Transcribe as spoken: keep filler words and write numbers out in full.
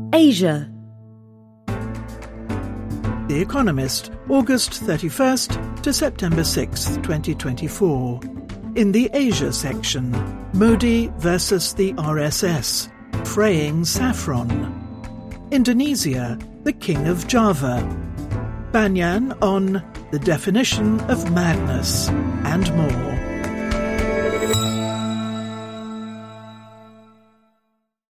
Asia. The Economist, August thirty-first to September sixth, twenty twenty-four. In the Asia section, Modi versus the R S S, fraying saffron. Indonesia, the King of Java. Banyan on the definition of madness, and more.